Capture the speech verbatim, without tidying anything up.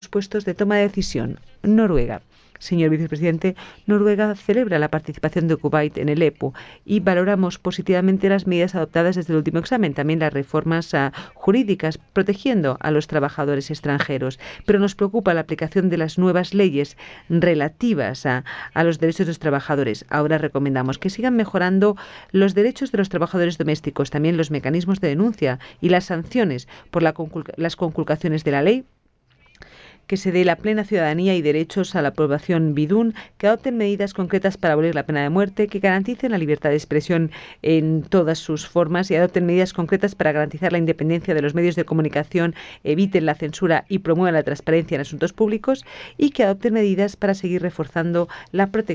puestos de toma de decisión. Noruega. Señor vicepresidente, Noruega celebra la participación de Kuwait en el E P U y valoramos positivamente las medidas adoptadas desde el último examen, también las reformas uh, jurídicas protegiendo a los trabajadores extranjeros. Pero nos preocupa la aplicación de las nuevas leyes relativas a, a los derechos de los trabajadores. Ahora recomendamos que sigan mejorando los derechos de los trabajadores domésticos, también los mecanismos de denuncia y las sanciones por la conculca- las conculcaciones de la ley, que se dé la plena ciudadanía y derechos a la población bidún, que adopten medidas concretas para abolir la pena de muerte, que garanticen la libertad de expresión en todas sus formas y adopten medidas concretas para garantizar la independencia de los medios de comunicación, eviten la censura y promuevan la transparencia en asuntos públicos y que adopten medidas para seguir reforzando la protección